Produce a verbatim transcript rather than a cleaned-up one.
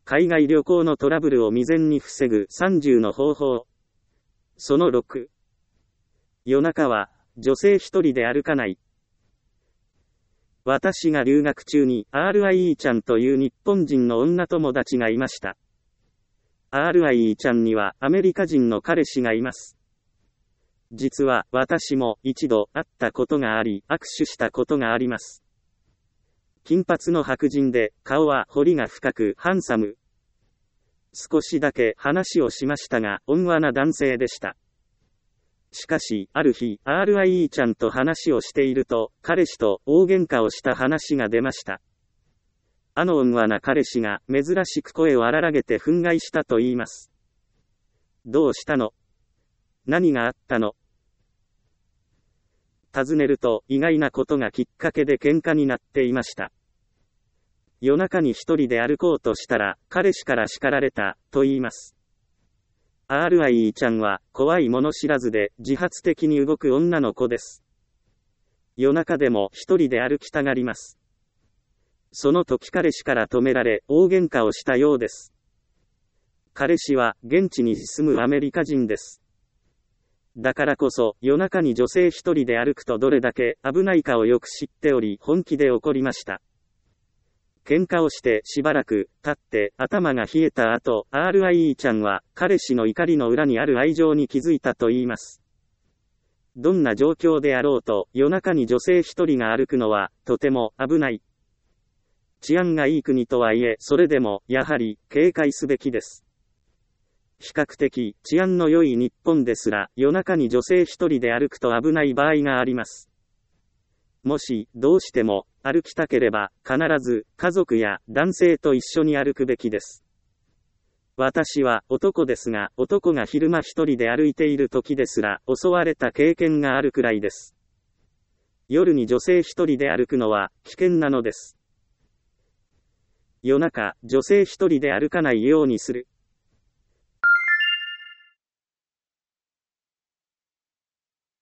海外旅行のトラブルを未然に防ぐさんじゅうの方法。そのろく。夜中は、女性一人で歩かない。私が留学中に アールアイイー ちゃんという日本人の女友達がいました。アールアイイー ちゃんにはアメリカ人の彼氏がいます。実は私も一度会ったことがあり、握手したことがあります。金髪の白人で、顔は彫りが深くハンサム。少しだけ話をしましたが、温和な男性でした。しかし、ある日、アールアイイー ちゃんと話をしていると、彼氏と大喧嘩をした話が出ました。あの温和な彼氏が珍しく声を荒らげて憤慨したと言います。どうしたの？何があったの？尋ねると、意外なことがきっかけで喧嘩になっていました。夜中に一人で歩こうとしたら、彼氏から叱られた、と言います。アールアイイー ちゃんは、怖いもの知らずで、自発的に動く女の子です。夜中でも一人で歩きたがります。その時彼氏から止められ、大喧嘩をしたようです。彼氏は、現地に住むアメリカ人です。だからこそ、夜中に女性一人で歩くとどれだけ危ないかをよく知っており、本気で怒りました。喧嘩をしてしばらく経って頭が冷えた後、アールアイイー ちゃんは彼氏の怒りの裏にある愛情に気づいたと言います。どんな状況であろうと夜中に女性一人が歩くのはとても危ない。治安がいい国とはいえ、それでもやはり警戒すべきです。比較的治安の良い日本ですら夜中に女性一人で歩くと危ない場合があります。もしどうしても歩きたければ必ず家族や男性と一緒に歩くべきです。私は男ですが、男が昼間一人で歩いている時ですら襲われた経験があるくらいです。夜に女性一人で歩くのは危険なのです。夜中、女性一人で歩かないようにする。